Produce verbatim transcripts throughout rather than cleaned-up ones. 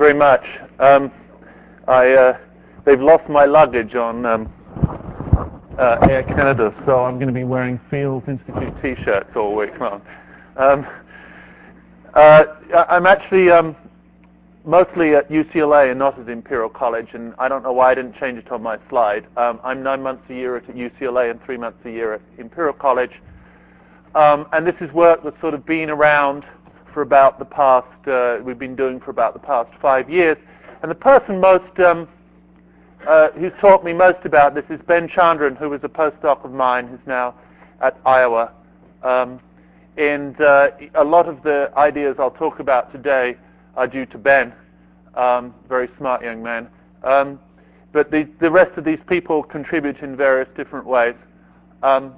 very much. Um, I uh, they've lost my luggage on um, uh, Air Canada, so I'm going to be wearing Fields Institute T-shirts all week long. Um, uh, I'm actually um, mostly at U C L A and not at Imperial College, and I don't know why I didn't change it on my slide. Um, I'm nine months a year at U C L A and three months a year at Imperial College, um, and this is work that's sort of been around for about the past, uh, we've been doing for about the past five years. And the person most, um, uh, who's taught me most about this is Ben Chandran, who was a postdoc of mine, who's now at Iowa. Um, and uh, a lot of the ideas I'll talk about today are due to Ben, um, very smart young man. Um, but the, the rest of these people contribute in various different ways. Um,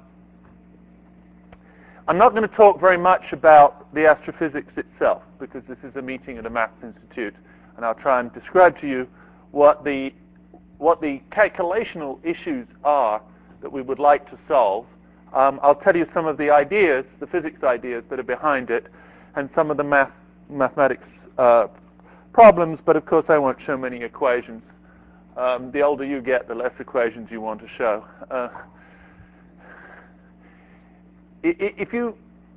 I'm not going to talk very much about the astrophysics itself, because this is a meeting at a maths institute, and I'll try and describe to you what the what the calculational issues are that we would like to solve. Um, I'll tell you some of the ideas, the physics ideas that are behind it, and some of the math mathematics uh, problems, but of course I won't show many equations. Um, the older you get, the less equations you want to show. Uh, If you,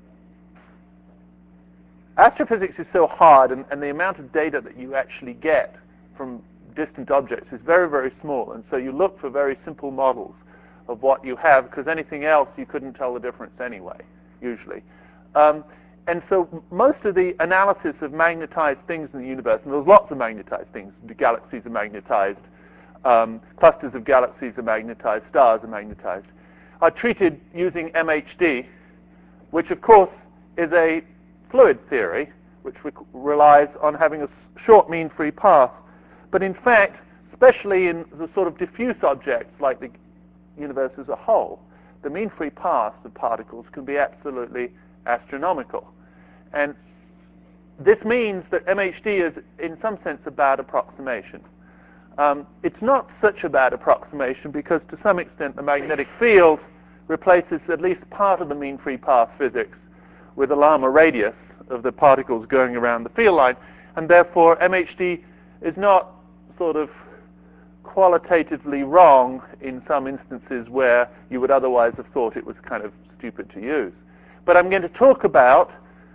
astrophysics is so hard, and, and the amount of data that you actually get from distant objects is very, very small, and so you look for very simple models of what you have, because anything else you couldn't tell the difference anyway, usually. Um, and so most of the analysis of magnetized things in the universe, and there's lots of magnetized things, the galaxies are magnetized, um, clusters of galaxies are magnetized, stars are magnetized, are treated using M H D, which of course is a fluid theory, which re relies on having a short mean free path. But in fact, especially in the sort of diffuse objects like the universe as a whole, the mean free paths of particles can be absolutely astronomical. And this means that M H D is, in some sense, a bad approximation. Um, it's not such a bad approximation because, to some extent, the magnetic field replaces at least part of the mean free path physics with a Lama radius of the particles going around the field line, and therefore M H D is not sort of qualitatively wrong in some instances where you would otherwise have thought it was kind of stupid to use. But I'm going to talk about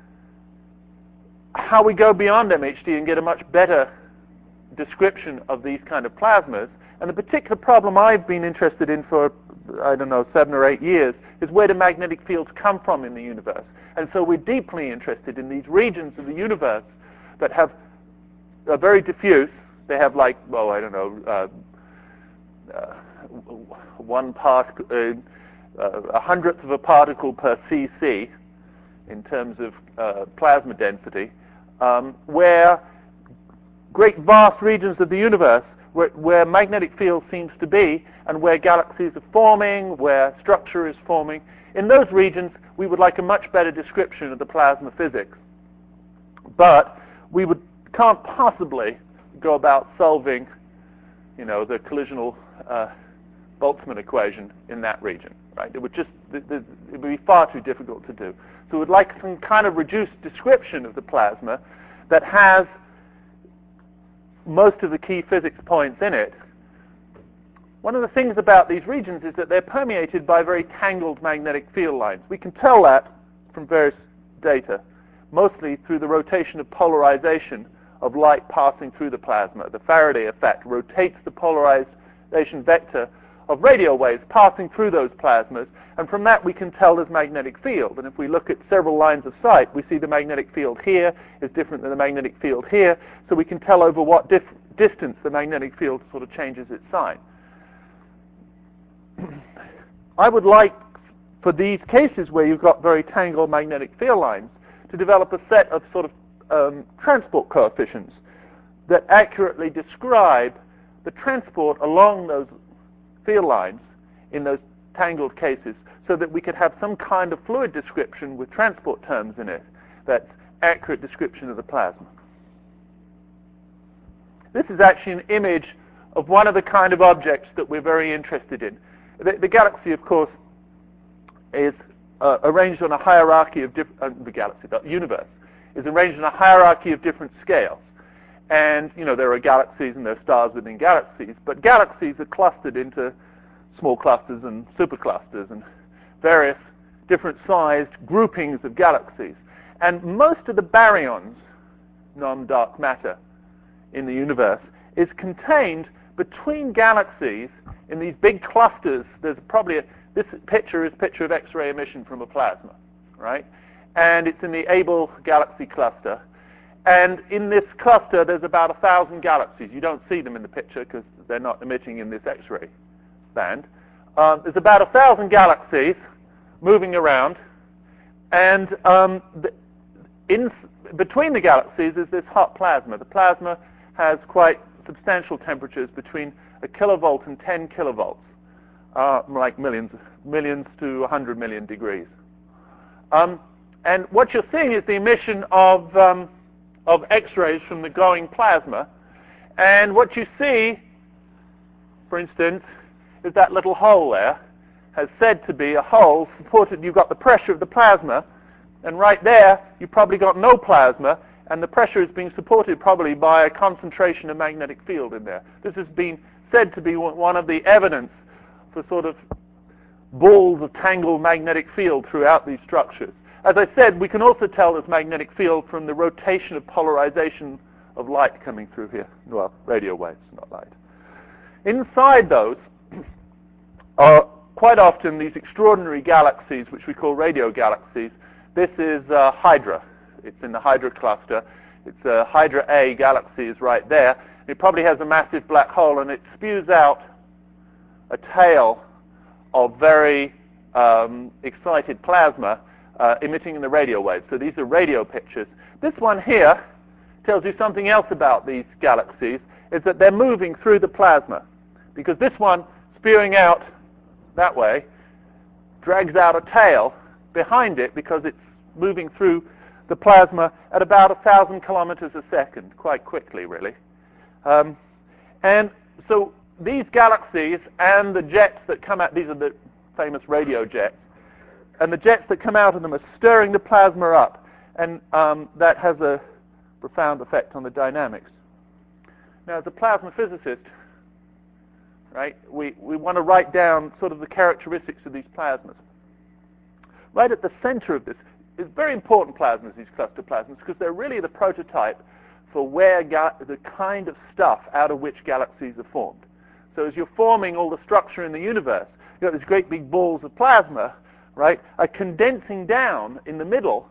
how we go beyond M H D and get a much better description of these kind of plasmas. And the particular problem I've been interested in for, I don't know, seven or eight years is where do magnetic fields come from in the universe. And so we're deeply interested in these regions of the universe that have are very diffuse. They have like, well, I don't know, uh, uh, one part, uh, uh, a hundredth of a particle per cc in terms of uh, plasma density, um, where great vast regions of the universe where, where magnetic field seems to be and where galaxies are forming, where structure is forming. In those regions, we would like a much better description of the plasma physics. But we would, can't possibly go about solving, you know, the collisional uh, Boltzmann equation in that region, right? It would just, it would be far too difficult to do. So we'd like some kind of reduced description of the plasma that has most of the key physics points in it. One of the things about these regions is that they're permeated by very tangled magnetic field lines. We can tell that from various data, mostly through the rotation of polarization of light passing through the plasma. The Faraday effect rotates the polarization vector of radio waves passing through those plasmas, and from that we can tell there's magnetic field. And if we look at several lines of sight, we see the magnetic field here is different than the magnetic field here, so we can tell over what dif distance the magnetic field sort of changes its sign. I would like, for these cases where you've got very tangled magnetic field lines, to develop a set of sort of um, transport coefficients that accurately describe the transport along those field lines in those tangled cases, so that we could have some kind of fluid description with transport terms in it that's accurate description of the plasma. This is actually an image of one of the kind of objects that we're very interested in. The, the galaxy, of course, is uh, arranged on a hierarchy of different, uh, the galaxy, the universe, is arranged on a hierarchy of different scales. And, you know, there are galaxies and there are stars within galaxies, but galaxies are clustered into small clusters and superclusters and various different sized groupings of galaxies. And most of the baryons, non-dark matter in the universe, is contained between galaxies in these big clusters. There's probably a, this picture is a picture of X-ray emission from a plasma, right? And it's in the Abell galaxy cluster. And in this cluster, there's about a thousand galaxies. You don't see them in the picture because they're not emitting in this X-ray band. Um, there's about a thousand galaxies moving around, and um, the, in between the galaxies is this hot plasma. The plasma has quite substantial temperatures between a kilovolt and ten kilovolts, uh, like millions, millions to one hundred million degrees. Um, and what you're seeing is the emission of um, of X-rays from the glowing plasma. And what you see, for instance, is that little hole there, has said to be a hole supported. You've got the pressure of the plasma, and right there you've probably got no plasma, and the pressure is being supported probably by a concentration of magnetic field in there. This has been said to be one of the evidence for sort of balls of tangled magnetic field throughout these structures. As I said, we can also tell this magnetic field from the rotation of polarization of light coming through here. Well, radio waves, not light. Inside those are quite often these extraordinary galaxies, which we call radio galaxies. This is uh, Hydra. It's in the Hydra cluster. It's uh, Hydra A galaxy is right there. It probably has a massive black hole, and it spews out a tail of very um, excited plasma uh, emitting in the radio waves. So these are radio pictures. This one here tells you something else about these galaxies, is that they're moving through the plasma, because this one spewing out that way drags out a tail behind it because it's moving through the plasma at about a thousand kilometers a second, quite quickly, really. Um, and so these galaxies and the jets that come out, these are the famous radio jets, and the jets that come out of them are stirring the plasma up, and um, that has a profound effect on the dynamics. Now, as a plasma physicist, right, we, we want to write down sort of the characteristics of these plasmas. Right at the center of this is very important plasmas, these cluster plasmas, because they're really the prototype for where ga- the kind of stuff out of which galaxies are formed. So as you're forming all the structure in the universe, you've got these great big balls of plasma, right, are condensing down in the middle.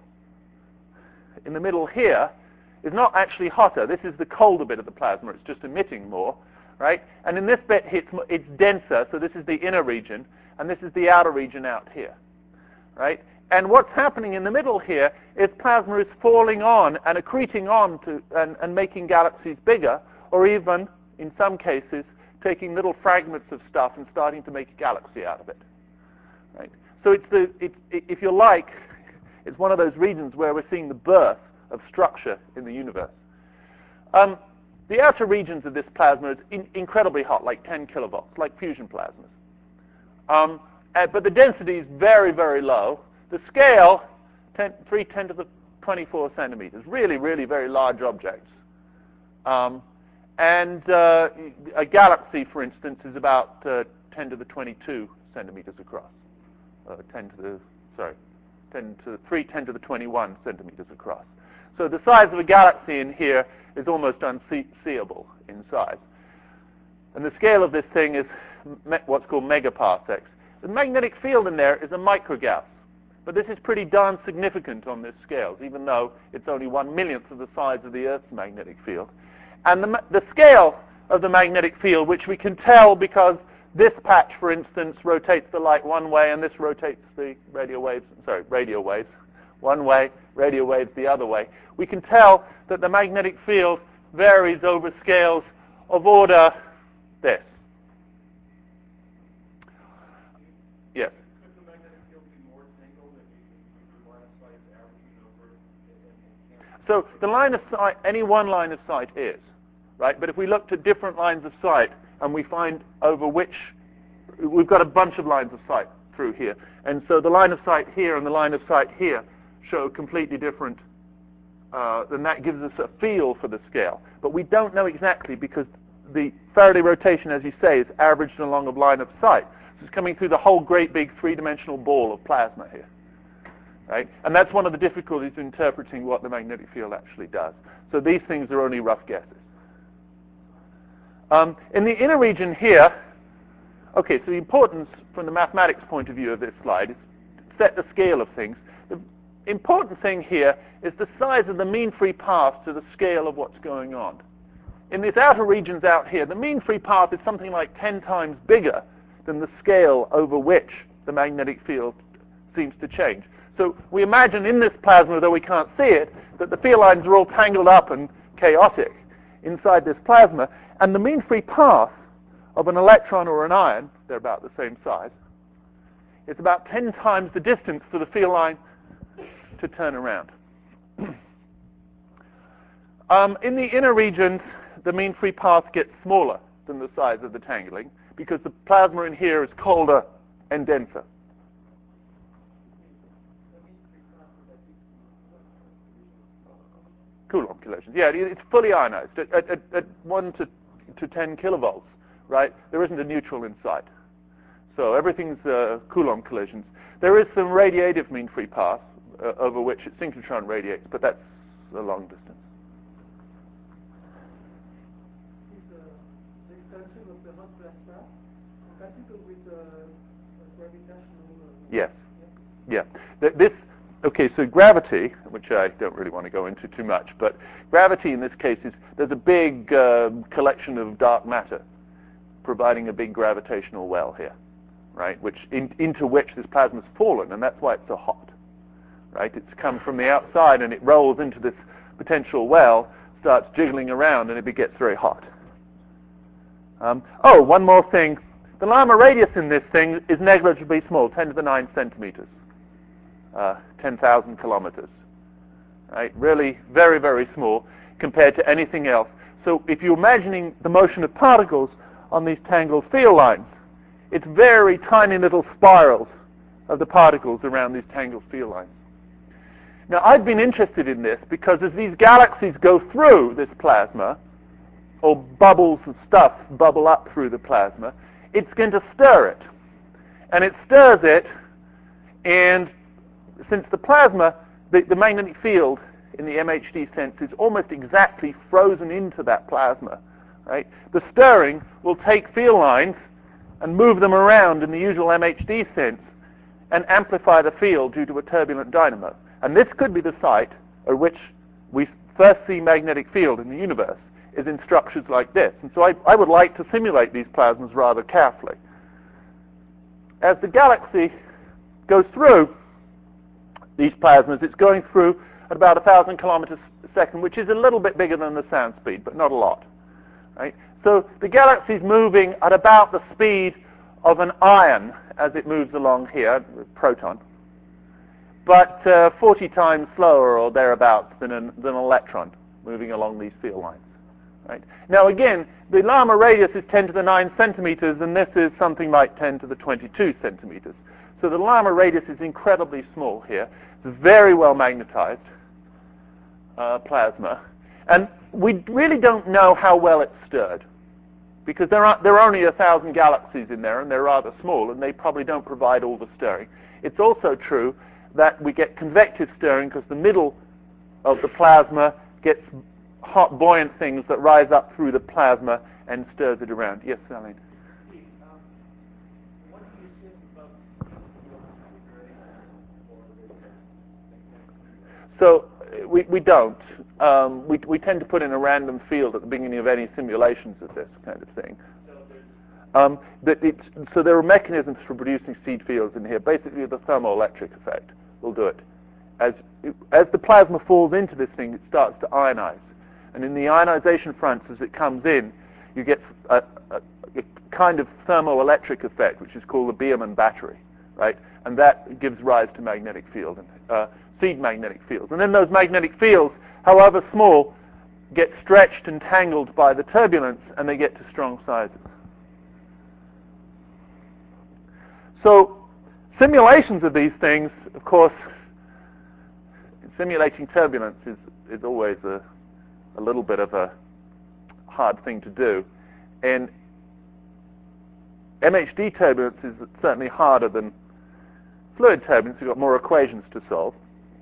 In the middle here is not actually hotter. This is the colder bit of the plasma. It's just emitting more, right? And in this bit, it's, it's denser, so this is the inner region, and this is the outer region out here, right? And what's happening in the middle here is plasma is falling on and accreting on to and, and making galaxies bigger, or even, in some cases, taking little fragments of stuff and starting to make a galaxy out of it, right? So it's the, it's, if you like, it's one of those regions where we're seeing the birth of structure in the universe. Um, the outer regions of this plasma is in, incredibly hot, like ten kilovolts, like fusion plasmas. Um, uh, but the density is very, very low. The scale, ten, three ten to the twenty-four centimeters, really, really very large objects. Um, and uh, a galaxy, for instance, is about uh, ten to the twenty-two centimeters across. Uh, ten to the, sorry, ten to the, three ten to the twenty-one centimeters across. So the size of a galaxy in here is almost unseeable in size. And the scale of this thing is me- what's called megaparsecs. The magnetic field in there is a microgauss. But this is pretty darn significant on this scale, even though it's only one millionth of the size of the Earth's magnetic field. And the, the scale of the magnetic field, which we can tell because this patch, for instance, rotates the light one way, and this rotates the radio waves, sorry, radio waves one way, radio waves the other way. We can tell that the magnetic field varies over scales of order this. Yes? Could the magnetic field be more tangled if you can line of sight averaging over it? So the line of sight, any one line of sight is, right? But if we looked at different lines of sight and we find over which, we've got a bunch of lines of sight through here. And so the line of sight here and the line of sight here show completely different, uh, then that gives us a feel for the scale. But we don't know exactly because the Faraday rotation, as you say, is averaged along a line of sight. So it's coming through the whole great big three-dimensional ball of plasma here. Right? And that's one of the difficulties in interpreting what the magnetic field actually does. So these things are only rough guesses. Um, in the inner region here, okay, so the importance from the mathematics point of view of this slide is set the scale of things. The important thing here is the size of the mean free path to the scale of what's going on. In these outer regions out here, the mean free path is something like ten times bigger than the scale over which the magnetic field seems to change. So we imagine in this plasma, though we can't see it, that the field lines are all tangled up and chaotic inside this plasma, and the mean free path of an electron or an ion, they're about the same size, it's about ten times the distance for the field line to turn around. um, in the inner regions, the mean free path gets smaller than the size of the tangling because the plasma in here is colder and denser. Coulomb collisions. Yeah, it's fully ionized at, at, at one to, to ten kilovolts, right? There isn't a neutral inside. So everything's uh, Coulomb collisions. There is some radiative mean free path uh, over which its synchrotron radiates, but that's a long distance. Is uh, the extension of the hot plasma compatible with uh, gravitational? Uh, yes. Yeah. yeah. This. Okay, so gravity, which I don't really want to go into too much, but gravity in this case is there's a big uh, collection of dark matter providing a big gravitational well here, right? Which in, into which this plasma's fallen, and that's why it's so hot, right? It's come from the outside and it rolls into this potential well, starts jiggling around, and it gets very hot. Um, oh, one more thing: the Lama radius in this thing is negligibly small, ten to the nine centimeters. Uh, ten thousand kilometers, right? Really very, very small compared to anything else. So if you're imagining the motion of particles on these tangled field lines, it's very tiny little spirals of the particles around these tangled field lines. Now, I've been interested in this because as these galaxies go through this plasma, or bubbles of stuff bubble up through the plasma, it's going to stir it. And it stirs it, and since the plasma, the, the magnetic field in the M H D sense is almost exactly frozen into that plasma, right? The stirring will take field lines and move them around in the usual M H D sense and amplify the field due to a turbulent dynamo. And this could be the site at which we first see magnetic field in the universe, is in structures like this. And so I, I would like to simulate these plasmas rather carefully. As the galaxy goes through these plasmas, it's going through at about one thousand kilometers a second, which is a little bit bigger than the sound speed, but not a lot. Right? So the galaxy is moving at about the speed of an ion as it moves along here, a proton, but uh, forty times slower or thereabouts than an, than an electron moving along these field lines. Right? Now again, the Lama radius is ten to the nine centimeters, and this is something like ten to the twenty-two centimeters. So the Lama radius is incredibly small here. It's very well magnetized uh, plasma. And we really don't know how well it's stirred, because there are, there are only a thousand galaxies in there, and they're rather small, and they probably don't provide all the stirring. It's also true that we get convective stirring because the middle of the plasma gets hot, buoyant things that rise up through the plasma and stirs it around. Yes, Aline? So we, we don't. Um, we, we tend to put in a random field at the beginning of any simulations of this kind of thing. Um, that it, so there are mechanisms for producing seed fields in here. Basically, the thermoelectric effect will do it. As, as the plasma falls into this thing, it starts to ionize. And in the ionization fronts, as it comes in, you get a, a, a kind of thermoelectric effect, which is called the Biermann battery, right? And that gives rise to magnetic field. And, uh, seed magnetic fields. And then those magnetic fields, however small, get stretched and tangled by the turbulence, and they get to strong sizes. So simulations of these things, of course, simulating turbulence is, is always a, a little bit of a hard thing to do. And M H D turbulence is certainly harder than fluid turbulence. You've got more equations to solve.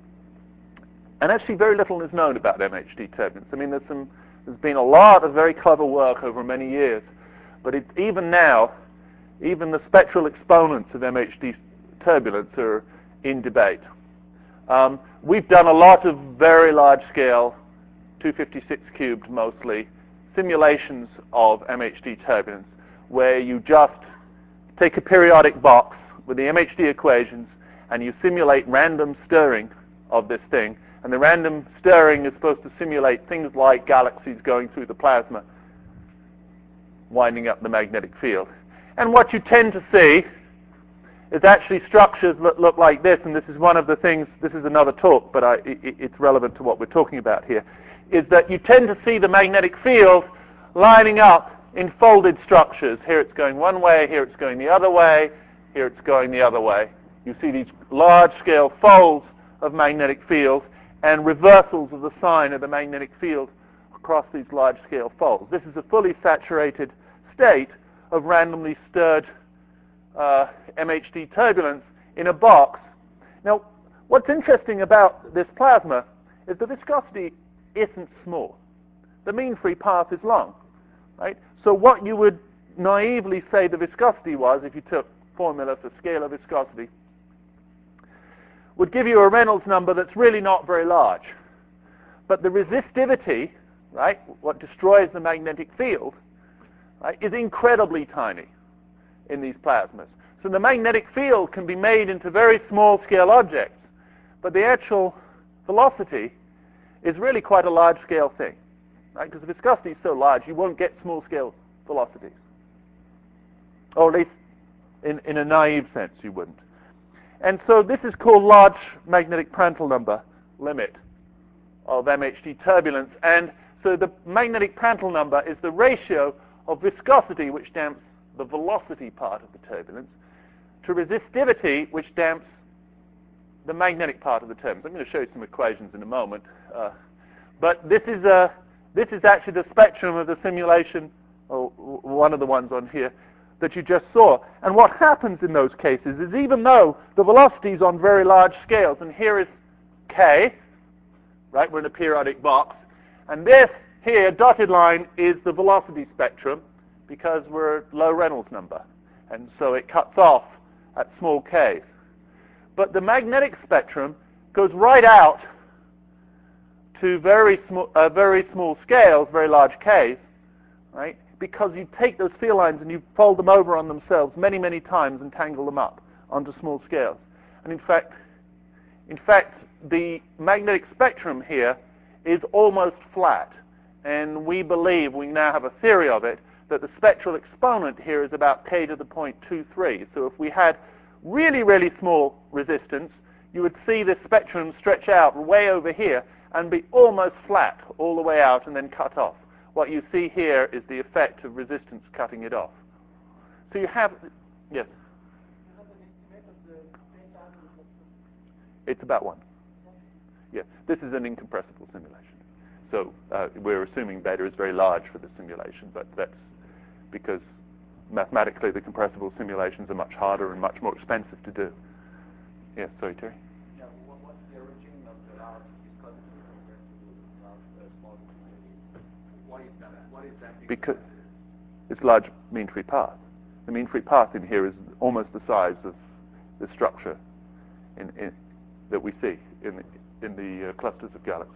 And actually very little is known about M H D turbulence. I mean, there's, some, there's been a lot of very clever work over many years. But it, even now, even the spectral exponents of M H D turbulence are in debate. Um, we've done a lot of very large-scale, two fifty-six cubed mostly, simulations of M H D turbulence, where you just take a periodic box with the M H D equations and you simulate random stirring of this thing. And the random stirring is supposed to simulate things like galaxies going through the plasma, winding up the magnetic field. And what you tend to see is actually structures that look like this, and this is one of the things, this is another talk, but I, it, it's relevant to what we're talking about here, is that you tend to see the magnetic field lining up in folded structures. Here it's going one way, here it's going the other way, here it's going the other way. You see these large-scale folds of magnetic field and reversals of the sign of the magnetic field across these large-scale folds. This is a fully saturated state of randomly stirred uh, M H D turbulence in a box. Now, what's interesting about this plasma is the viscosity isn't small. The mean free path is long, right? So what you would naively say the viscosity was, if you took formula for scalar viscosity, would give you a Reynolds number that's really not very large. But the resistivity, right, what destroys the magnetic field, right, is incredibly tiny in these plasmas. So the magnetic field can be made into very small scale objects, but the actual velocity is really quite a large scale thing, right? Because the viscosity is so large, you won't get small scale velocities. Or at least in, in a naive sense, you wouldn't. And so this is called large magnetic Prandtl number limit of M H D turbulence. And so the magnetic Prandtl number is the ratio of viscosity, which damps the velocity part of the turbulence, to resistivity, which damps the magnetic part of the turbulence. I'm going to show you some equations in a moment. Uh, but this is, a, this is actually the spectrum of the simulation, or one of the ones on here, that you just saw. And what happens in those cases is, even though the velocity is on very large scales, and here is K, right, we're in a periodic box, and this here, dotted line, is the velocity spectrum, because we're at low Reynolds number, and so it cuts off at small k's. But the magnetic spectrum goes right out to very small, uh, very small scales, very large k's, right? Because you take those field lines and you fold them over on themselves many, many times and tangle them up onto small scales. And in fact, in fact, the magnetic spectrum here is almost flat. And we believe, we now have a theory of it, that the spectral exponent here is about k to the point two three. So if we had really, really small resistance, you would see this spectrum stretch out way over here and be almost flat all the way out and then cut off. What you see here is the effect of resistance cutting it off. So you have, yes? You have an estimate of the beta resistance? It's about one. Yeah, this is an incompressible simulation. So uh, we're assuming beta is very large for the simulation, but that's because mathematically the compressible simulations are much harder and much more expensive to do. Yes, sorry, Terry? Yeah, what, what's the origin of the large viscosity compared to large, uh, small viscosity? What is that? What is that? Because it's large mean free path. The mean free path in here is almost the size of the structure in, in, that we see in the, in the uh, clusters of galaxies.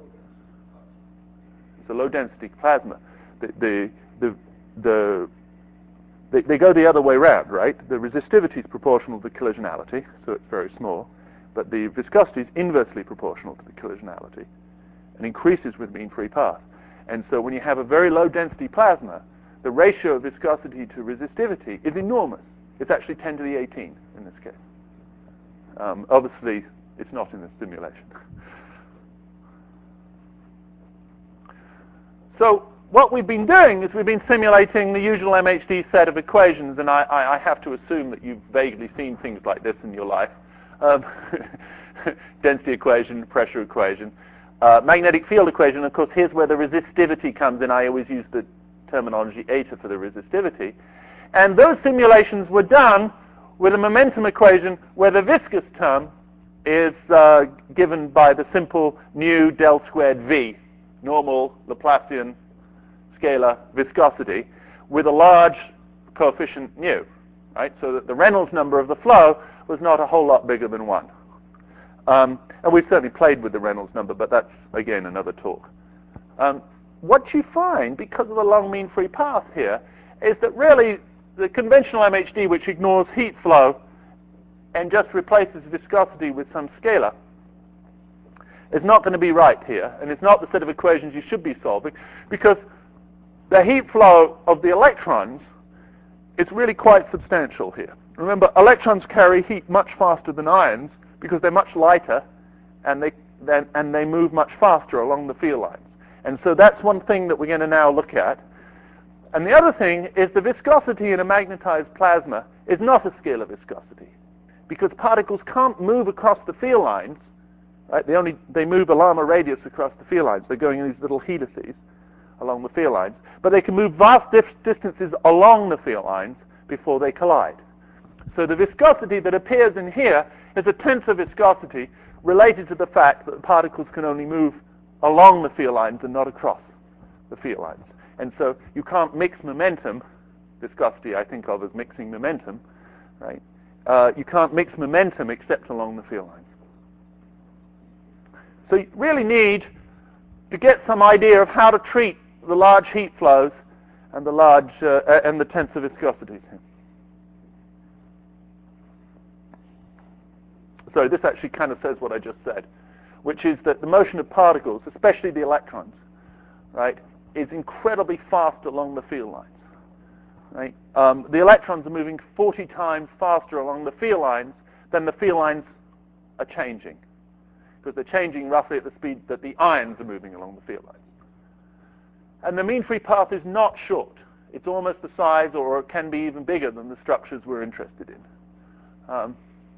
It's a low density plasma. The, the, the, the, they, they go the other way around, right? The resistivity is proportional to the collisionality, so it's very small, but the viscosity is inversely proportional to the collisionality and increases with mean free path. And so when you have a very low density plasma, the ratio of viscosity to resistivity is enormous. It's actually ten to the eighteen in this case. Um, obviously, it's not in the simulation. So what we've been doing is we've been simulating the usual M H D set of equations, and I, I, I have to assume that you've vaguely seen things like this in your life. Um, density equation, pressure equation, uh, magnetic field equation. Of course, here's where the resistivity comes in. I always use the terminology, eta for the resistivity. And those simulations were done with a momentum equation where the viscous term is uh, given by the simple nu del squared v, normal Laplacian scalar viscosity, with a large coefficient nu, right? So that the Reynolds number of the flow was not a whole lot bigger than one. Um, and we've certainly played with the Reynolds number, but that's, again, another talk. Um, what you find, because of the long mean free path here, is that really the conventional M H D, which ignores heat flow and just replaces viscosity with some scalar, is not going to be right here, and it's not the set of equations you should be solving, because the heat flow of the electrons is really quite substantial here. Remember, electrons carry heat much faster than ions because they're much lighter, and they then, and they move much faster along the field lines. And so that's one thing that we're going to now look at. And the other thing is the viscosity in a magnetized plasma is not a scalar viscosity, because particles can't move across the field lines. Right? They only they move a Lama radius across the field lines. They're going in these little helices along the field lines, but they can move vast dif distances along the field lines before they collide. So the viscosity that appears in here is a tensor viscosity related to the fact that the particles can only move along the field lines and not across the field lines. And so you can't mix momentum, viscosity I think of as mixing momentum, right? Uh, you can't mix momentum except along the field lines. So you really need to get some idea of how to treat the large heat flows and the large uh, and the tensor viscosities. So this actually kind of says what I just said, which is that the motion of particles, especially the electrons, right, is incredibly fast along the field lines. Right? Um, the electrons are moving forty times faster along the field lines than the field lines are changing, because they're changing roughly at the speed that the ions are moving along the field lines. And the mean free path is not short. It's almost the size, or it can be even bigger than the structures we're interested in. Um,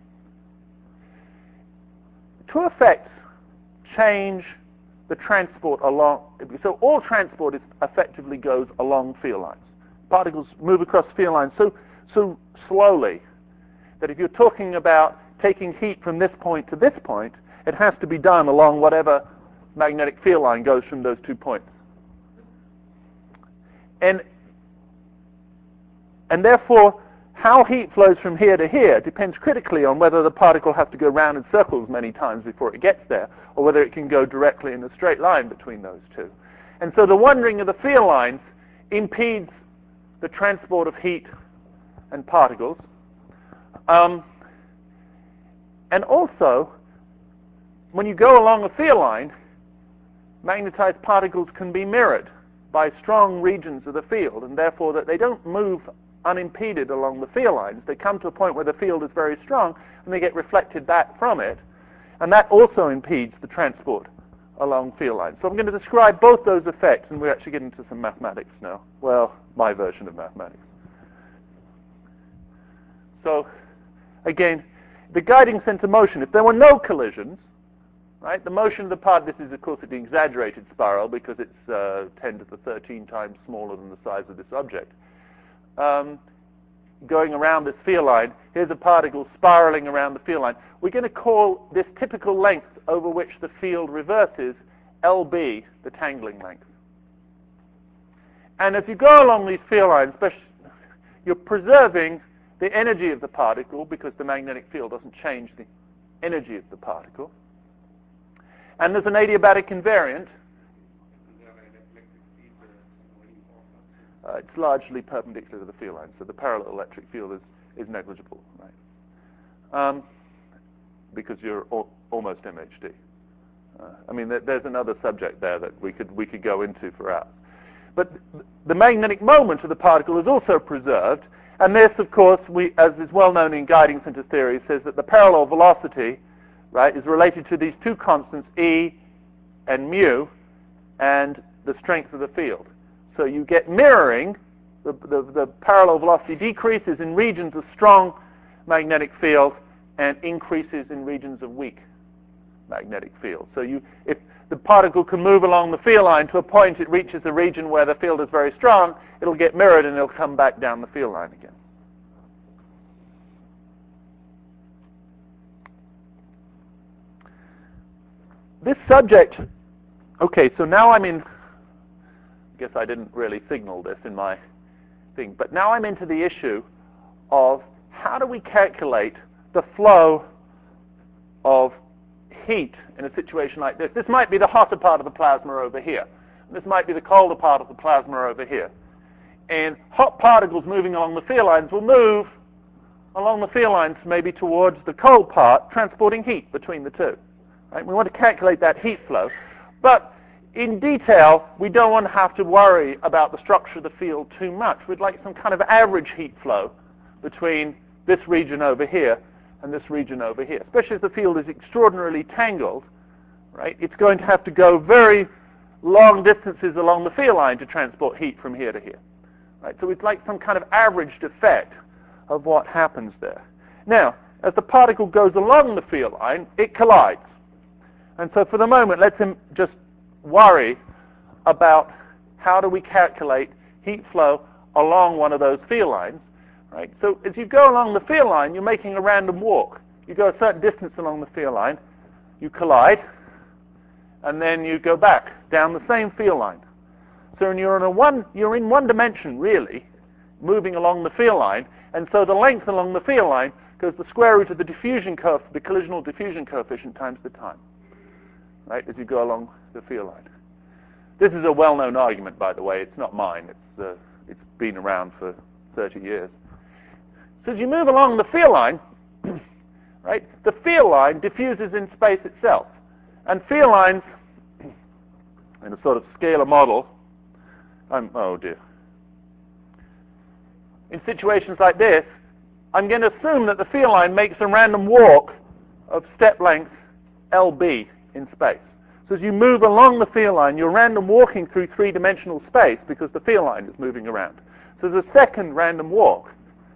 two effects change the transport along. So all transport is effectively goes along field lines. Particles move across field lines so, so slowly that if you're talking about taking heat from this point to this point, it has to be done along whatever magnetic field line goes from those two points. And, and therefore, how heat flows from here to here depends critically on whether the particle has to go round in circles many times before it gets there, or whether it can go directly in a straight line between those two. And so the wandering of the field lines impedes the transport of heat and particles. Um, and also, when you go along a field line, magnetized particles can be mirrored by strong regions of the field, and therefore that they don't move unimpeded along the field lines. They come to a point where the field is very strong, and they get reflected back from it, and that also impedes the transport along field lines. So I'm going to describe both those effects, and we actually get into some mathematics now. Well, my version of mathematics. So, again, the guiding center motion, if there were no collisions, right, the motion of the part, this is of course an exaggerated spiral because it's uh, ten to the thirteen times smaller than the size of this object. Um, going around this field line, here's a particle spiraling around the field line. We're going to call this typical length over which the field reverses L B, the tangling length. And as you go along these field lines, you're preserving the energy of the particle because the magnetic field doesn't change the energy of the particle. And there's an adiabatic invariant. Uh, it's largely perpendicular to the field line, so the parallel electric field is, is negligible, right? Um, because you're al almost M H D. Uh, I mean, there, there's another subject there that we could we could go into for hours. But the magnetic moment of the particle is also preserved, and this, of course, we, as is well known in guiding center theory, says that the parallel velocity, right, is related to these two constants, E and mu, and the strength of the field. So you get mirroring. The, the, the parallel velocity decreases in regions of strong magnetic field and increases in regions of weak magnetic field. So you, if the particle can move along the field line to a point it reaches a region where the field is very strong, it'll get mirrored and it'll come back down the field line again. This subject, okay, so now I'm in, I guess I didn't really signal this in my thing, but now I'm into the issue of how do we calculate the flow of heat in a situation like this. This might be the hotter part of the plasma over here. This might be the colder part of the plasma over here. And hot particles moving along the field lines will move along the field lines maybe towards the cold part, transporting heat between the two. Right? We want to calculate that heat flow. But in detail, we don't want to have to worry about the structure of the field too much. We'd like some kind of average heat flow between this region over here and this region over here. Especially if the field is extraordinarily tangled, right? It's going to have to go very long distances along the field line to transport heat from here to here. Right? So we'd like some kind of averaged effect of what happens there. Now, as the particle goes along the field line, it collides. And so for the moment, let's just worry about how do we calculate heat flow along one of those field lines. Right? So as you go along the field line, you're making a random walk. You go a certain distance along the field line, you collide, and then you go back down the same field line. So you're in a one, you're in one dimension really, moving along the field line, and so the length along the field line goes the square root of the diffusion coef, the collisional diffusion coefficient times the time. Right? As you go along the field line. This is a well-known argument, by the way. It's not mine. It's uh, it's been around for thirty years. So as you move along the field line, right, the field line diffuses in space itself. And field lines, in a sort of scalar model, I'm, oh dear. In situations like this, I'm going to assume that the field line makes a random walk of step length L B in space. So as you move along the field line, you're random walking through three-dimensional space because the field line is moving around. So there's a second random walk.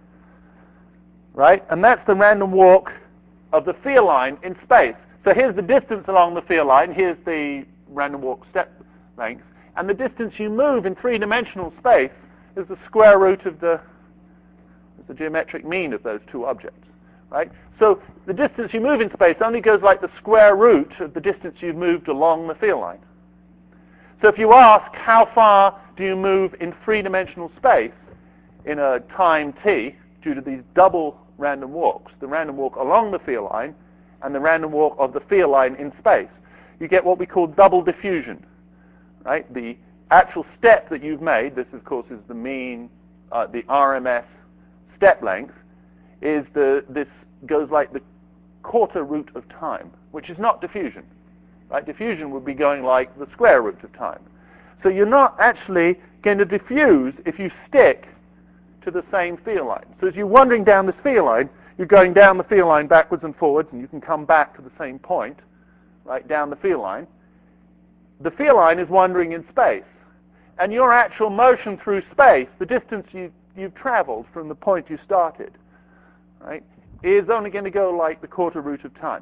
Right? And that's the random walk of the field line in space. So here's the distance along the field line. Here's the random walk step length. And the distance you move in three-dimensional space is the square root of the, the geometric mean of those two objects. Right? So the distance you move in space only goes like the square root of the distance you've moved along the field line. So if you ask how far do you move in three-dimensional space in a time t, due to these double random walks, the random walk along the field line and the random walk of the field line in space, you get what we call double diffusion. Right? The actual step that you've made, this of course is the mean, uh, the R M S step length, is the this goes like the quarter root of time, which is not diffusion. Right? Diffusion would be going like the square root of time. So you're not actually going to diffuse if you stick to the same field line. So as you're wandering down this field line, you're going down the field line backwards and forwards, and you can come back to the same point, right, down the field line. The field line is wandering in space. And your actual motion through space, the distance you, you've traveled from the point you started, right, is only going to go like the quarter root of time.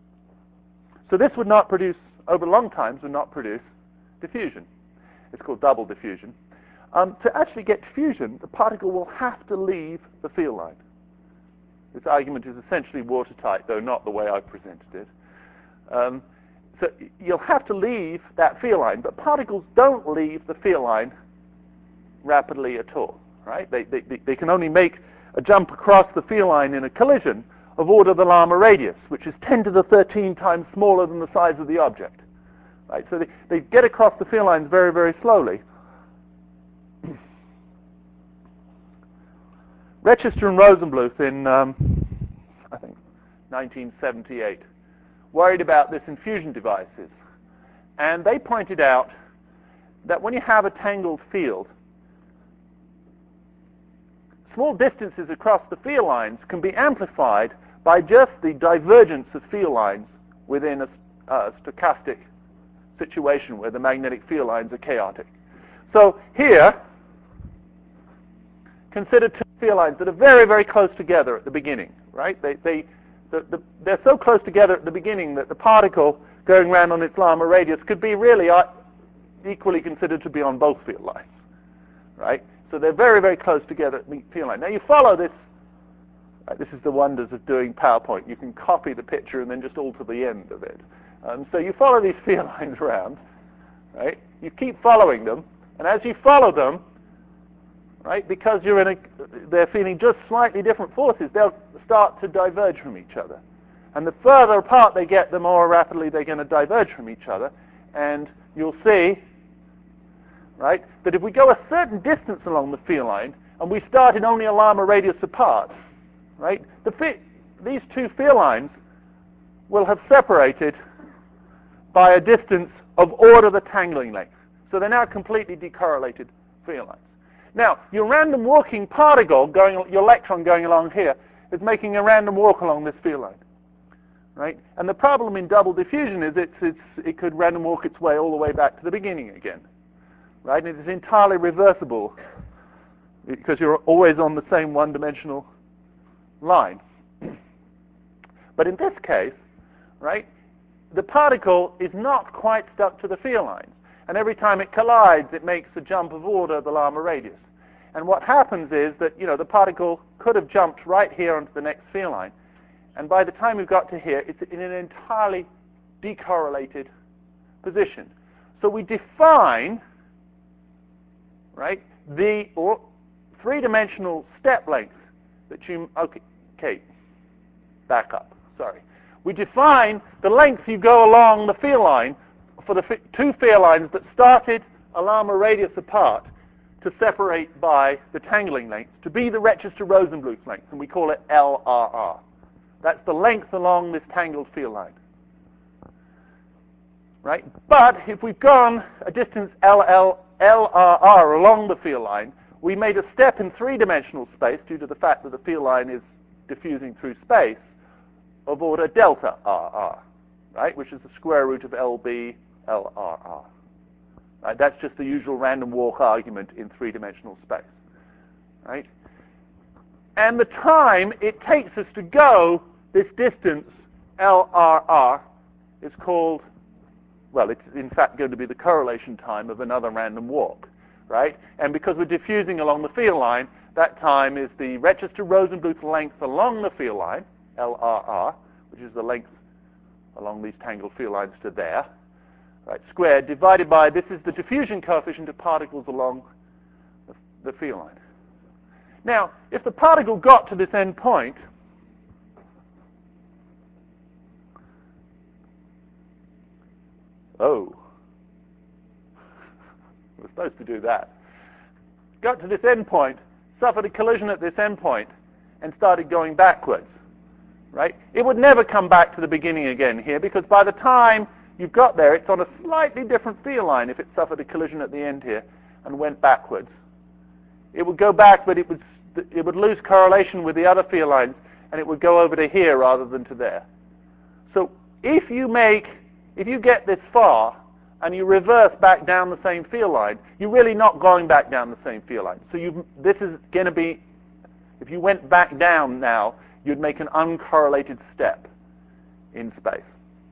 So this would not produce, over long times, would not produce diffusion. It's called double diffusion. Um, to actually get diffusion, the particle will have to leave the field line. This argument is essentially watertight, though not the way I've presented it. Um, so you'll have to leave that field line, but particles don't leave the field line rapidly at all. Right? They, they, they can only make a jump across the field line in a collision of order the Lama radius, which is ten to the thirteen times smaller than the size of the object. Right? So they, they get across the field lines very, very slowly. Rochester and Rosenbluth in, um, I think, nineteen seventy-eight, worried about this in fusion devices. And they pointed out that when you have a tangled field, small distances across the field lines can be amplified by just the divergence of field lines within a, a stochastic situation where the magnetic field lines are chaotic. So here, consider two field lines that are very, very close together at the beginning, right? They, they the, the, they're so close together at the beginning that the particle going around on its Lama radius could be really uh, equally considered to be on both field lines, right? So they're very, very close together at the field line. Now you follow this. Right, this is the wonders of doing PowerPoint. You can copy the picture and then just alter the end of it. Um, so you follow these field lines around, right? You keep following them, and as you follow them, right, because you're in a, they're feeling just slightly different forces, they'll start to diverge from each other. And the further apart they get, the more rapidly they're going to diverge from each other. And you'll see, right, that if we go a certain distance along the field line, and we started only a Lama radius apart, right, the fi these two field lines will have separated by a distance of order the tangling length. So they're now completely decorrelated field lines. Now, your random walking particle, going, your electron going along here, is making a random walk along this field line, right? And the problem in double diffusion is it's, it's, it could random walk its way all the way back to the beginning again, right? And it is entirely reversible because you're always on the same one-dimensional line. But in this case, right, the particle is not quite stuck to the field lines. And every time it collides, it makes a jump of order the Lama radius. And what happens is that, you know, the particle could have jumped right here onto the next field line. And by the time we've got to here, it's in an entirely decorrelated position. So we define, right, the or three-dimensional step length that you, okay, okay, back up, sorry. We define the length you go along the field line for the two field lines that started a Lama radius apart to separate by the tangling length to be the Rochester-Rosenbluth length, and we call it L R R. That's the length along this tangled field line. Right? But if we've gone a distance L L, L R R along the field line, we made a step in three-dimensional space due to the fact that the field line is diffusing through space of order delta R R, right? Which is the square root of L B L R R. Right? That's just the usual random walk argument in three-dimensional space, right? And the time it takes us to go this distance, L R R, is called, well, it's in fact going to be the correlation time of another random walk, right? And because we're diffusing along the field line, that time is the Rochester-Rosenbluth length along the field line, L R R, which is the length along these tangled field lines to there, right, squared, divided by, this is the diffusion coefficient of particles along the, the field line. Now, if the particle got to this end point, oh, we're supposed to do that. Got to this end point, suffered a collision at this end point, and started going backwards, right? It would never come back to the beginning again here, because by the time you've got there, it's on a slightly different field line if it suffered a collision at the end here and went backwards. It would go back, but it would it would lose correlation with the other field lines, and it would go over to here rather than to there. So if you make, if you get this far and you reverse back down the same field line, you're really not going back down the same field line. So you, this is going to be, if you went back down now, you'd make an uncorrelated step in space.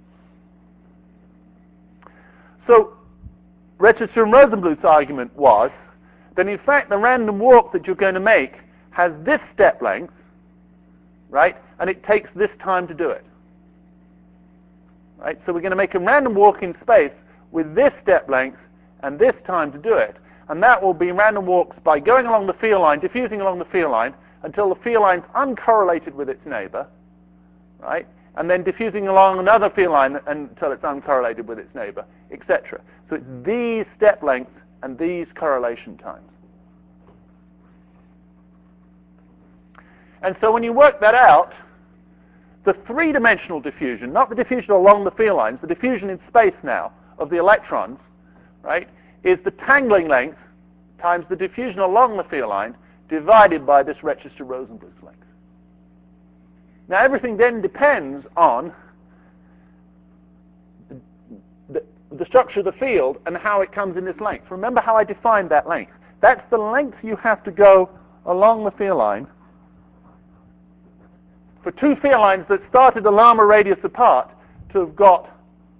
So Rochester and Rosenbluth's argument was that in fact the random walk that you're going to make has this step length, right, and it takes this time to do it. Right? So we're going to make a random walk in space with this step length and this time to do it. And that will be random walks by going along the field line, diffusing along the field line until the field line's uncorrelated with its neighbor, right? And then diffusing along another field line until it's uncorrelated with its neighbor, et cetera. So it's these step lengths and these correlation times. And so when you work that out, the three-dimensional diffusion, not the diffusion along the field lines, the diffusion in space now of the electrons, right, is the tangling length times the diffusion along the field line divided by this Rochester-Rosenbluth length. Now everything then depends on the, the, the structure of the field and how it comes in this length. Remember how I defined that length. That's the length you have to go along the field line for for two field lines that started a Lama radius apart to have got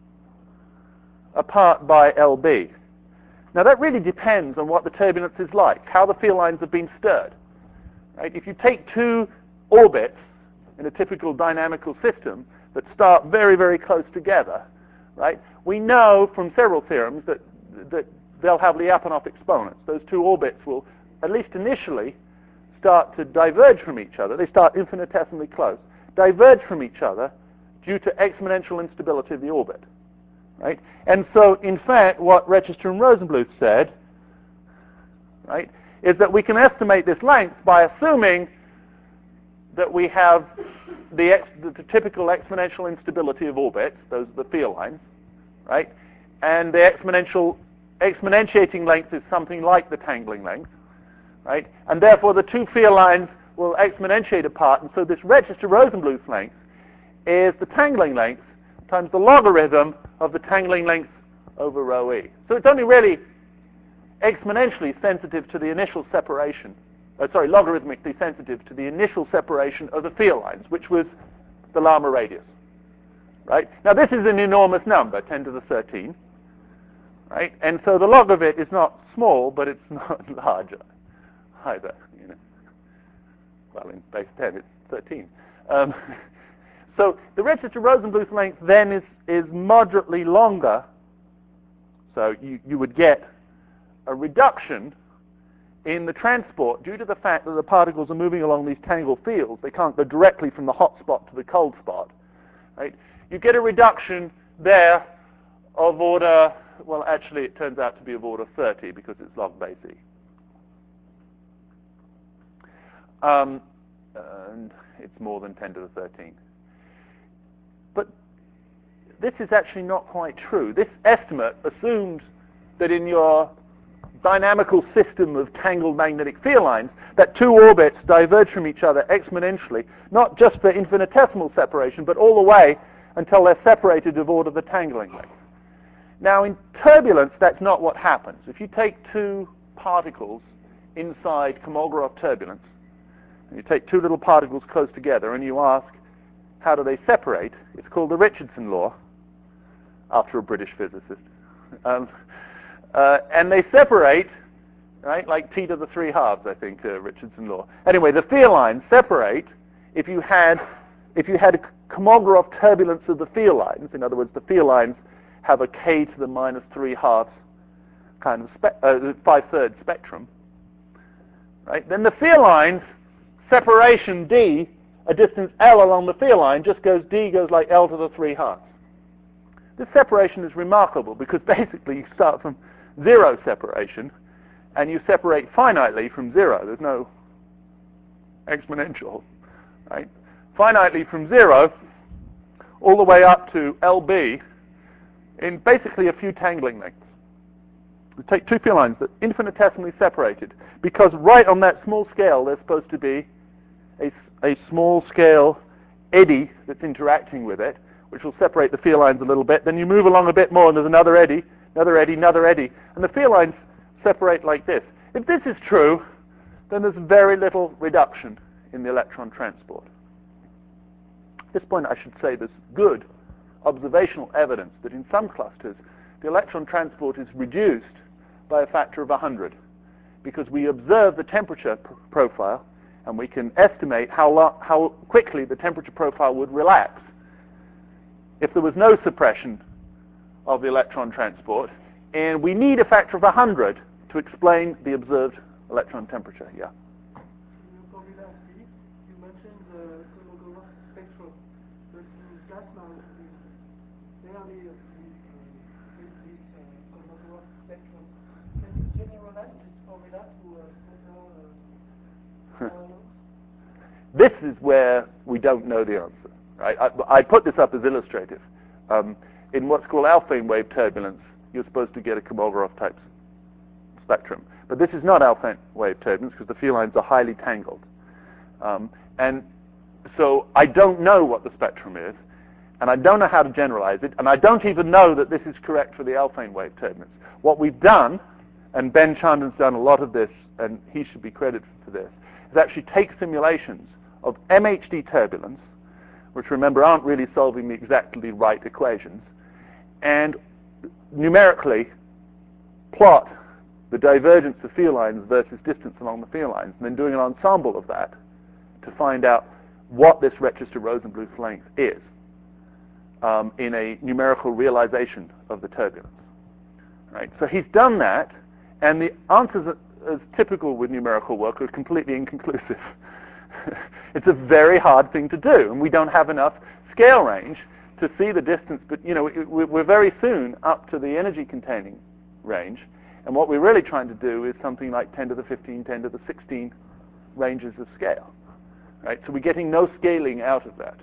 apart by L B. Now that really depends on what the turbulence is like, how the field lines have been stirred. Right? If you take two orbits in a typical dynamical system that start very, very close together, right, we know from several theorems that, that they'll have Lyapunov exponents. Those two orbits will, at least initially, start to diverge from each other. They start infinitesimally close, diverge from each other due to exponential instability of the orbit. Right? And so, in fact, what Roechester and Rosenbluth said, right, is that we can estimate this length by assuming that we have the, ex the typical exponential instability of orbits, those are the field lines, right? And the exponential exponentiating length is something like the tangling length, right? And therefore, the two field lines will exponentiate apart, and so this Roechester-Rosenbluth length is the tangling length times the logarithm of the tangling length over rho e. So it's only really exponentially sensitive to the initial separation, uh, sorry, logarithmically sensitive to the initial separation of the field lines, which was the Lama radius. Right? Now this is an enormous number, ten to the thirteen. Right? And so the log of it is not small, but it's not large either. You know. Well, in base ten, it's thirteen. Um, so the Roechester-Rosenbluth length then is, is moderately longer. So you, you would get a reduction in the transport due to the fact that the particles are moving along these tangled fields. They can't go directly from the hot spot to the cold spot. Right? You get a reduction there of order, well, actually it turns out to be of order thirty because it's log base e. Um, and it's more than ten to the thirteen. But this is actually not quite true. This estimate assumes that in your dynamical system of tangled magnetic field lines, that two orbits diverge from each other exponentially, not just for infinitesimal separation, but all the way until they're separated of order the tangling length. Now, in turbulence, that's not what happens. If you take two particles inside Kolmogorov turbulence, and you take two little particles close together, and you ask, how do they separate? It's called the Richardson law, after a British physicist. Um, uh, and they separate, right, like t to the three halves, I think, uh, Richardson law. Anyway, the field lines separate if you had if you had a Kolmogorov turbulence of the field lines. In other words, the field lines have a k to the minus three halves kind of spe uh, five-thirds spectrum. Right? Then the field lines separation d, a distance L along the field line, just goes d goes like L to the three halves. This separation is remarkable because basically you start from zero separation and you separate finitely from zero. There's no exponential, right? Finitely from zero all the way up to L B in basically a few tangling lengths. We take two field lines that are infinitesimally separated because right on that small scale there's supposed to be a, a small scale eddy that's interacting with it, which will separate the field lines a little bit. Then you move along a bit more and there's another eddy, another eddy, another eddy, and the field lines separate like this. If this is true, then there's very little reduction in the electron transport. At this point, I should say there's good observational evidence that in some clusters, the electron transport is reduced by a factor of one hundred because we observe the temperature pr profile and we can estimate how, how quickly the temperature profile would relax if there was no suppression of the electron transport, and we need a factor of one hundred to explain the observed electron temperature. Yeah. In your formula C, you mentioned the Kolmogorov spectrum, but in plasma, we rarely uh, use this uh, Kolmogorov spectrum. Can you generalize this formula to uh, better uh, This is where we don't know the answer. Right? I, I put this up as illustrative. Um, in what's called Alfvén wave turbulence, you're supposed to get a Kolmogorov type spectrum. But this is not Alfvén wave turbulence because the field lines are highly tangled. Um, and so I don't know what the spectrum is, and I don't know how to generalize it, and I don't even know that this is correct for the Alfvén wave turbulence. What we've done, and Ben Chandan's done a lot of this, and he should be credited for this, is actually take simulations of M H D turbulence which remember aren't really solving the exactly right equations, and numerically plot the divergence of field lines versus distance along the field lines, and then doing an ensemble of that to find out what this Roettchester-Rosenbluth length is um, in a numerical realization of the turbulence. Right? So he's done that, and the answers, as typical with numerical work, are completely inconclusive. It's a very hard thing to do, and we don't have enough scale range to see the distance, but you know, we're very soon up to the energy containing range, and what we're really trying to do is something like ten to the fifteen, ten to the sixteen ranges of scale. Right? So we're getting no scaling out of that.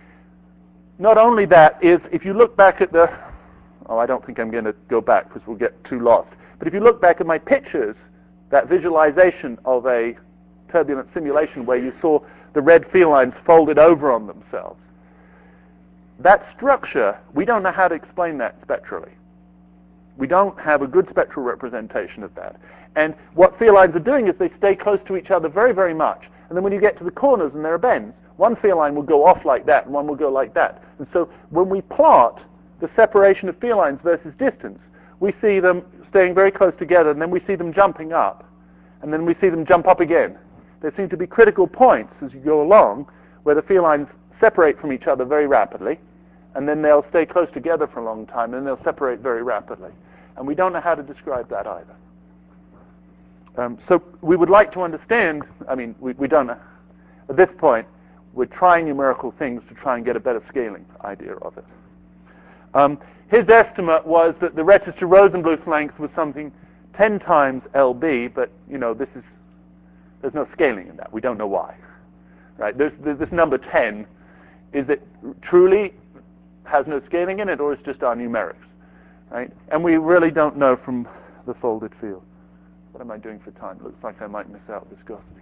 Not only that is, if you look back at the, oh, I don't think I'm going to go back because we'll get too lost, but if you look back at my pictures, that visualization of a turbulent simulation where you saw the red field lines folded over on themselves, that structure, we don't know how to explain that spectrally. We don't have a good spectral representation of that. And what field lines are doing is they stay close to each other very, very much. And then when you get to the corners and there are bends, one field line will go off like that and one will go like that. And so when we plot the separation of field lines versus distance, we see them staying very close together, and then we see them jumping up, and then we see them jump up again. There seem to be critical points as you go along where the field lines separate from each other very rapidly, and then they'll stay close together for a long time, and then they'll separate very rapidly. And we don't know how to describe that either. Um, so we would like to understand, I mean, we, we don't know. At this point, we're trying numerical things to try and get a better scaling idea of it. Um, his estimate was that the Roettchester-Rosenbluth length was something ten times L B, but, you know, this is, there's no scaling in that. We don't know why. Right? There's, there's this number ten. Is it truly has no scaling in it, or is it just our numerics? Right? And we really don't know from the folded field. What am I doing for time? It looks like I might miss out viscosity.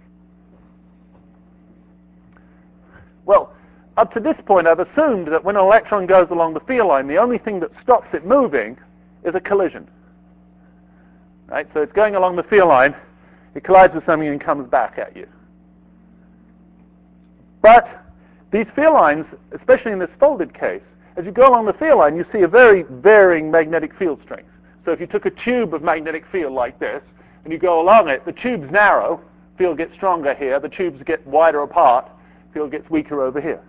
Well, up to this point, I've assumed that when an electron goes along the field line, the only thing that stops it moving is a collision. Right? So it's going along the field line, it collides with something and comes back at you. But these field lines, especially in this folded case, as you go along the field line, you see a very varying magnetic field strength. So if you took a tube of magnetic field like this, and you go along it, the tube's narrow, field gets stronger here, the tubes get wider apart, field gets weaker over here.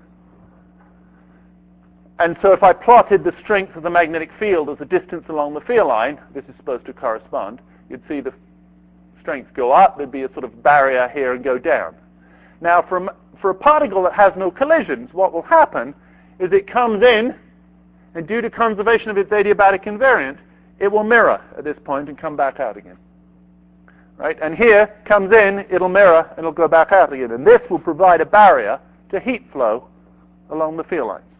And so if I plotted the strength of the magnetic field as a distance along the field line, this is supposed to correspond, you'd see the strength go up, there'd be a sort of barrier here and go down. Now from, for a particle that has no collisions, what will happen is it comes in, and due to conservation of its adiabatic invariant, it will mirror at this point and come back out again. Right? And here, comes in, it'll mirror, and it'll go back out again. And this will provide a barrier to heat flow along the field lines.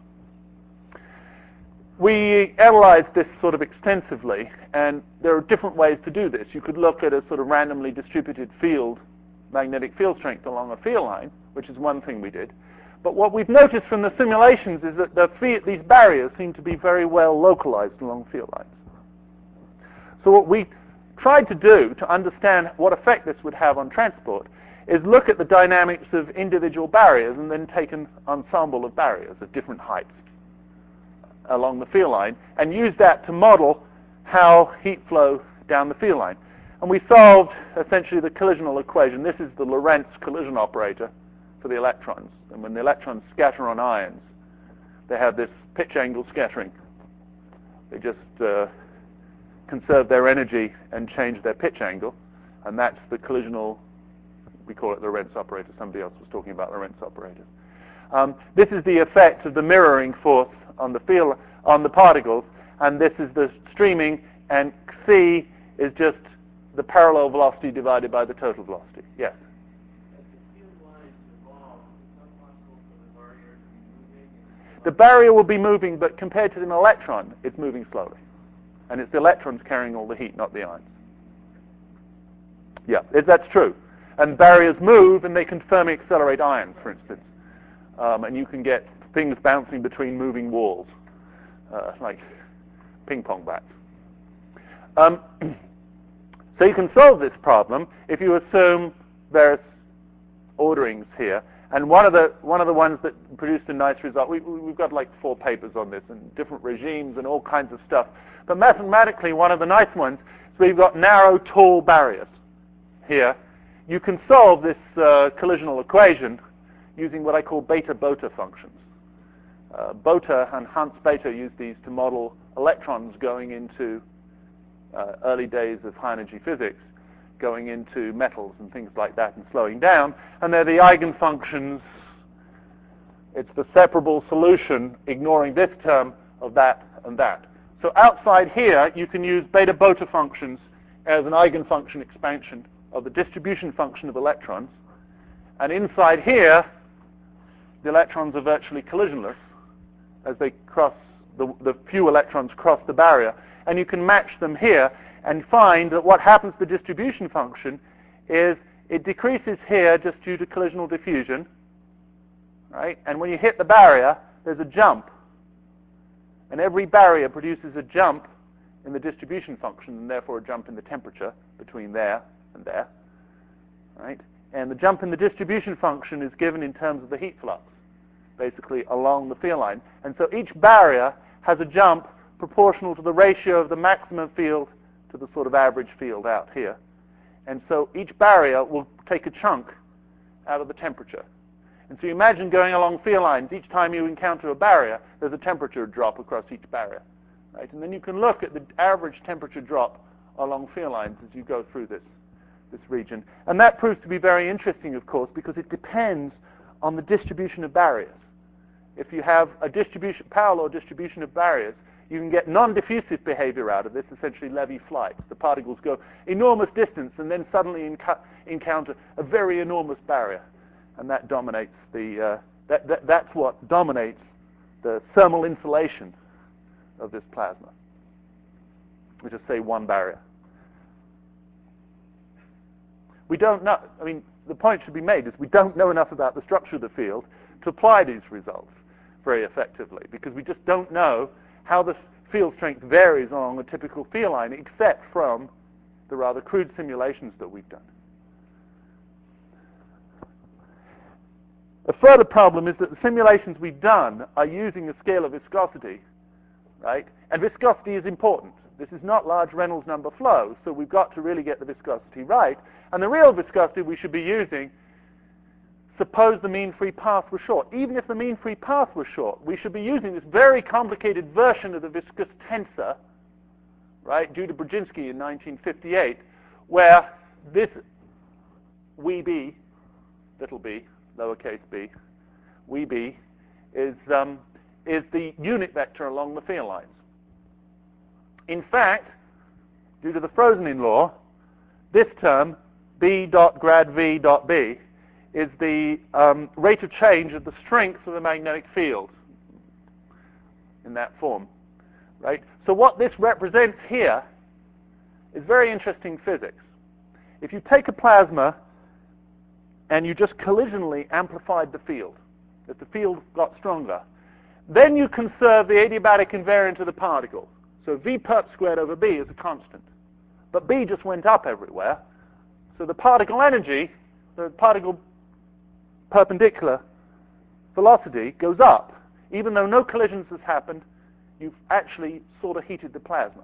We analyzed this sort of extensively, and there are different ways to do this. You could look at a sort of randomly distributed field, magnetic field strength along a field line, which is one thing we did. But what we've noticed from the simulations is that the field, these barriers seem to be very well localized along field lines. So what we tried to do to understand what effect this would have on transport is look at the dynamics of individual barriers and then take an ensemble of barriers of different heights along the field line and use that to model how heat flow down the field line. And we solved essentially the collisional equation. This is the Lorentz collision operator for the electrons. And when the electrons scatter on ions, they have this pitch angle scattering. They just uh, conserve their energy and change their pitch angle, and that's the collisional, we call it the Lorentz operator. Somebody else was talking about Lorentz operators. Um, this is the effect of the mirroring force on the field, on the particles, and this is the streaming, and C is just the parallel velocity divided by the total velocity. Yes? The barrier will be moving, but compared to an electron, it's moving slowly. And it's the electrons carrying all the heat, not the ions. Yeah, it, that's true. And barriers move, and they can Fermi accelerate ions, for instance. Um, and you can get things bouncing between moving walls, uh, like ping pong bats. Um, so you can solve this problem if you assume various orderings here. And one of the one of the ones that produced a nice result, we, we've got like four papers on this and different regimes and all kinds of stuff. But mathematically, one of the nice ones is we've got narrow, tall barriers here. You can solve this uh, collisional equation using what I call Bethe-Botha functions. Uh, Botha and Hans Bethe used these to model electrons going into uh, early days of high-energy physics, going into metals and things like that and slowing down. And they're the eigenfunctions. It's the separable solution, ignoring this term, of that and that. So outside here, you can use Bethe-Botha functions as an eigenfunction expansion of the distribution function of electrons. And inside here, the electrons are virtually collisionless as they cross, the, the few electrons cross the barrier. And you can match them here and find that what happens to the distribution function is it decreases here just due to collisional diffusion, right? And when you hit the barrier, there's a jump. And every barrier produces a jump in the distribution function, and therefore a jump in the temperature between there and there, right? And the jump in the distribution function is given in terms of the heat flux, basically along the field line. And so each barrier has a jump proportional to the ratio of the maximum field to the sort of average field out here. And so each barrier will take a chunk out of the temperature. And so you imagine going along field lines, each time you encounter a barrier, there's a temperature drop across each barrier, right? And then you can look at the average temperature drop along field lines as you go through this, this region. And that proves to be very interesting, of course, because it depends on the distribution of barriers. If you have a distribution, parallel distribution of barriers, you can get non-diffusive behavior out of this, essentially Levy flight. The particles go enormous distance and then suddenly enc- encounter a very enormous barrier. And that dominates the, uh, that, that, that's what dominates the thermal insulation of this plasma. We just say one barrier. We don't know, I mean, the point should be made is we don't know enough about the structure of the field to apply these results very effectively, because we just don't know how the field strength varies along a typical field line, except from the rather crude simulations that we've done. A further problem is that the simulations we've done are using a scale of viscosity, right? And viscosity is important. This is not large Reynolds number flow, so we've got to really get the viscosity right. And the real viscosity we should be using, suppose the mean free path was short. Even if the mean free path was short, we should be using this very complicated version of the viscous tensor, right, due to Brzezinski in nineteen fifty-eight, where this wee b, little b, lowercase b, wee b, is, um, is the unit vector along the field lines. In fact, due to the Frozen law, this term, b dot grad v dot b, is the um, rate of change of the strength of the magnetic field in that form, right? So what this represents here is very interesting physics. If you take a plasma and you just collisionally amplified the field, if the field got stronger, then you conserve the adiabatic invariant of the particle. So V perp squared over B is a constant. But B just went up everywhere. So the particle energy, the particle perpendicular velocity goes up. Even though no collisions has happened, you've actually sort of heated the plasma.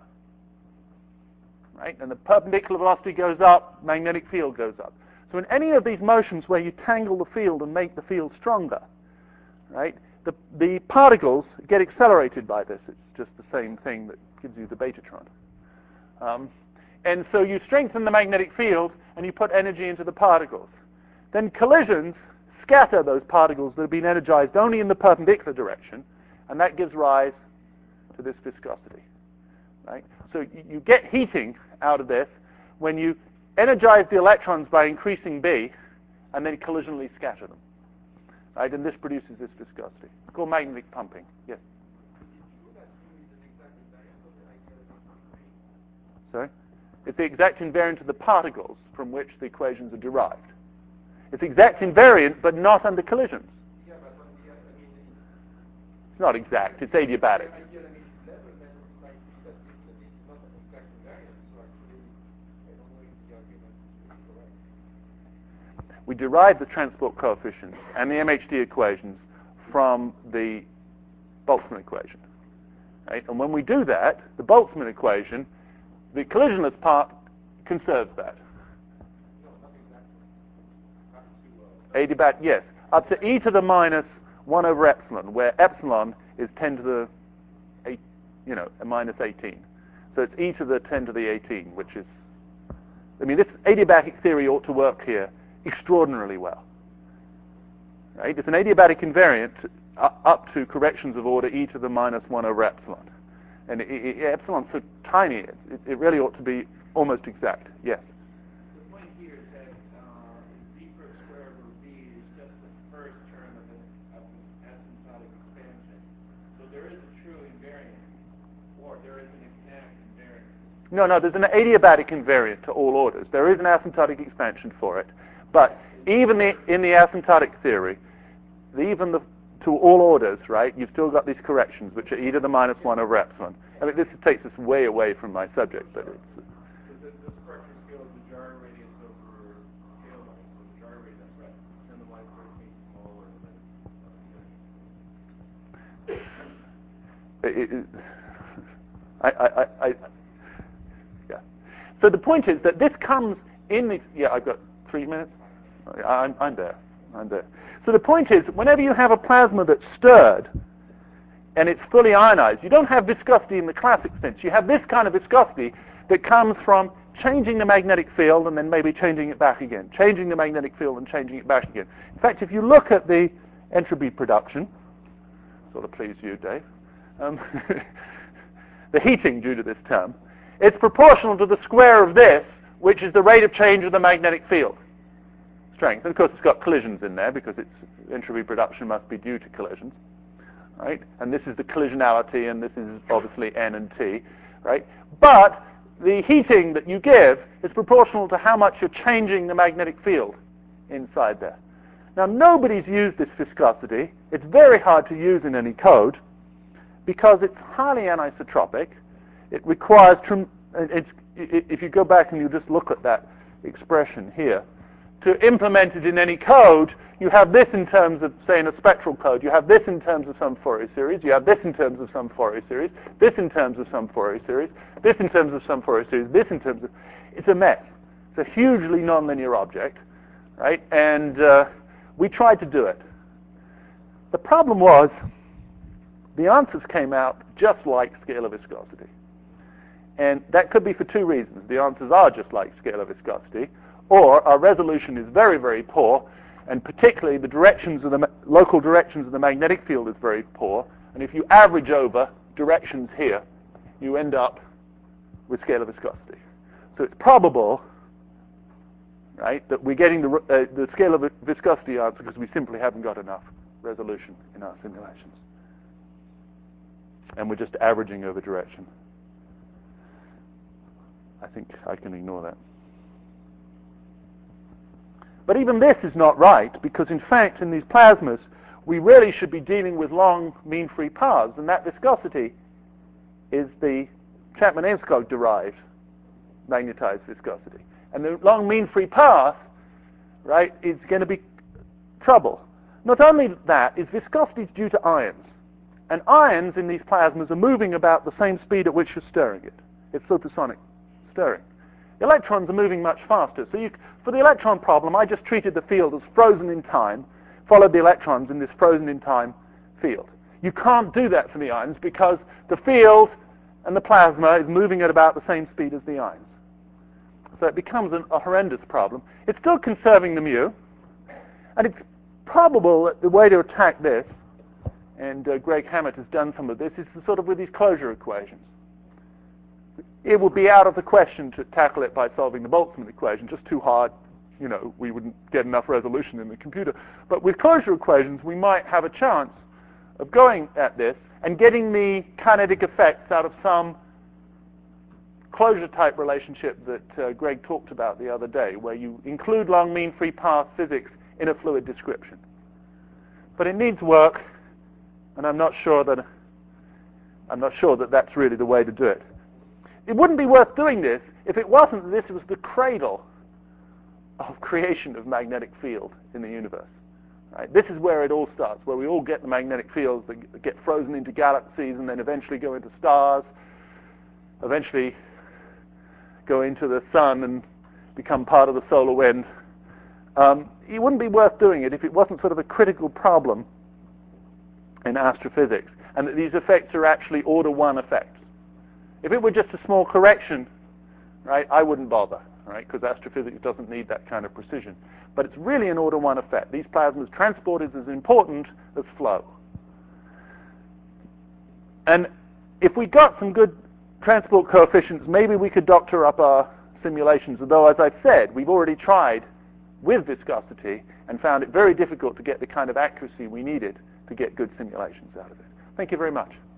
Right? And the perpendicular velocity goes up, magnetic field goes up. So in any of these motions where you tangle the field and make the field stronger, right, the, the particles get accelerated by this. It's just the same thing that gives you the betatron. Um, and so you strengthen the magnetic field and you put energy into the particles. Then collisions scatter those particles that have been energized only in the perpendicular direction, and that gives rise to this viscosity. Right? So you, you get heating out of this when you energize the electrons by increasing B and then collisionally scatter them. Right? And this produces this viscosity. It's called magnetic pumping. Yes? Sorry? It's the exact invariant of the particles from which the equations are derived. It's exact invariant, but not under collisions. Yeah, but when we have, I mean, It's not exact. It's adiabatic. I get, I mean, level methods might be that this, that this is not an exact invariant, so actually, I don't know if the argument is correct. we derive the transport coefficients and the M H D equations from the Boltzmann equation. Right? And when we do that, the Boltzmann equation, the collisionless part conserves that. Adiabatic, yes, up to e to the minus one over epsilon, where epsilon is ten to the eight, you know, a minus eighteen. So it's e to the ten to the eighteen, which is, I mean, this adiabatic theory ought to work here extraordinarily well. Right? It's an adiabatic invariant uh, up to corrections of order e to the minus one over epsilon. And it, it, epsilon's so tiny, it, it really ought to be almost exact. Yes? The point here is that uh, v per square over v is just the first term of an, of an asymptotic expansion. So there is a true invariant, or there is an exact invariant. No, no, there's an adiabatic invariant to all orders. There is an asymptotic expansion for it. But even the, in the asymptotic theory, the, even the, to all orders, right, you've still got these corrections, which are e to the minus one over epsilon. I mean, this takes us way away from my subject, but it's... So this, this correction scale is the gyro radius over scale length, so the gyro radius, right? Then the y squared means smaller than... It, it, I, I, I, yeah. So the point is that this comes in the... Yeah, I've got three minutes. I'm, I'm there. I'm there. So the point is, whenever you have a plasma that's stirred and it's fully ionized, you don't have viscosity in the classic sense. You have this kind of viscosity that comes from changing the magnetic field and then maybe changing it back again, changing the magnetic field and changing it back again. In fact, if you look at the entropy production, sort of please you, Dave, um, the heating due to this term, it's proportional to the square of this, which is the rate of change of the magnetic field strength. And of course, it's got collisions in there because its entropy production must be due to collisions, right? And this is the collisionality, and this is obviously N and T, right? But the heating that you give is proportional to how much you're changing the magnetic field inside there. Now, nobody's used this viscosity. It's very hard to use in any code because it's highly anisotropic. It requires, trim, it's, if you go back and you just look at that expression here, to implement it in any code, you have this in terms of, say, in a spectral code. You have this in terms of some Fourier series. You have this in terms of some Fourier series. This in terms of some Fourier series. This in terms of some Fourier series. This in terms of... It's a mess. It's a hugely nonlinear object, right? And uh, we tried to do it. The problem was the answers came out just like scalar viscosity. And that could be for two reasons. The answers are just like scalar viscosity, or our resolution is very, very poor, and particularly the directions of the local directions of the magnetic field is very poor. And if you average over directions here, you end up with scalar viscosity. So it's probable, right, that we're getting the, uh, the scalar viscosity answer because we simply haven't got enough resolution in our simulations. And we're just averaging over direction. I think I can ignore that. But even this is not right, because in fact, in these plasmas, we really should be dealing with long mean-free paths, and that viscosity is the Chapman-Enskog derived magnetized viscosity. And the long mean-free path, right, is going to be trouble. Not only that, is viscosity is due to ions. And ions in these plasmas are moving about the same speed at which you're stirring it. It's supersonic stirring. Electrons are moving much faster. So you, for the electron problem, I just treated the field as frozen in time, followed the electrons in this frozen in time field. You can't do that for the ions because the field and the plasma is moving at about the same speed as the ions. So it becomes an, a horrendous problem. It's still conserving the mu, and it's probable that the way to attack this, and uh, Greg Hammett has done some of this, is sort of with these closure equations. It would be out of the question to tackle it by solving the Boltzmann equation, just too hard. You know, we wouldn't get enough resolution in the computer. But with closure equations, we might have a chance of going at this and getting the kinetic effects out of some closure-type relationship that uh, Greg talked about the other day, where you include long mean-free path physics in a fluid description. But it needs work, and I'm not sure that I'm not sure that that's really the way to do it. It wouldn't be worth doing this if it wasn't that this was the cradle of creation of magnetic field in the universe. Right? This is where it all starts, where we all get the magnetic fields that get frozen into galaxies and then eventually go into stars, eventually go into the sun and become part of the solar wind. Um, it wouldn't be worth doing it if it wasn't sort of a critical problem in astrophysics, and that these effects are actually order one effects. If it were just a small correction, right, I wouldn't bother, right, because astrophysics doesn't need that kind of precision. But it's really an order one effect. These plasmas transport is as important as flow. And if we got some good transport coefficients, maybe we could doctor up our simulations, although, as I've said, we've already tried with viscosity and found it very difficult to get the kind of accuracy we needed to get good simulations out of it. Thank you very much.